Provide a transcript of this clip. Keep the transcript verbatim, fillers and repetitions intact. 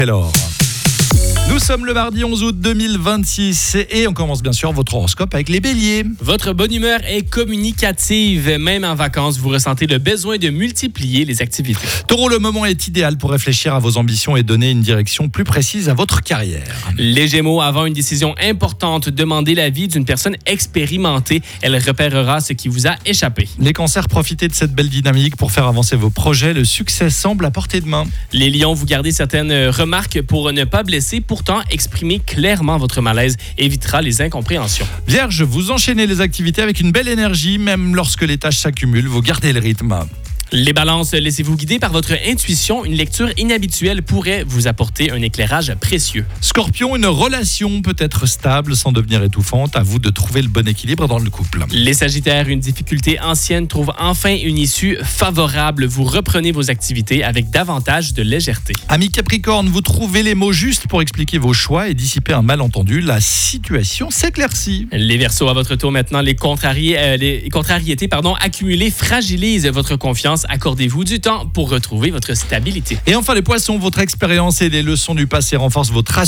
Alors, nous sommes le mardi onze août deux mille vingt-six et on commence bien sûr votre horoscope avec les béliers. Votre bonne humeur est communicative. Même en vacances, vous ressentez le besoin de multiplier les activités. Taureau, le moment est idéal pour réfléchir à vos ambitions et donner une direction plus précise à votre carrière. Les Gémeaux, avant une décision importante, demandez l'avis d'une personne expérimentée. Elle repérera ce qui vous a échappé. Les cancers, profitez de cette belle dynamique pour faire avancer vos projets. Le succès semble à portée de main. Les lions, vous gardez certaines remarques pour ne pas blesser. Pourtant, exprimer clairement votre malaise évitera les incompréhensions. Vierge, vous enchaînez les activités avec une belle énergie, même lorsque les tâches s'accumulent, vous gardez le rythme. Les balances, laissez-vous guider par votre intuition. Une lecture inhabituelle pourrait vous apporter un éclairage précieux. Scorpion, une relation peut être stable sans devenir étouffante. À vous de trouver le bon équilibre dans le couple. Les Sagittaires, une difficulté ancienne trouve enfin une issue favorable. Vous reprenez vos activités avec davantage de légèreté. Amis Capricorne, vous trouvez les mots justes pour expliquer vos choix et dissiper un malentendu. La situation s'éclaircit. Les Verseaux, à votre tour maintenant, les, contrariés, euh, les contrariétés pardon, accumulées fragilisent votre confiance. Accordez-vous du temps pour retrouver votre stabilité. Et enfin les Poissons, votre expérience et les leçons du passé renforcent votre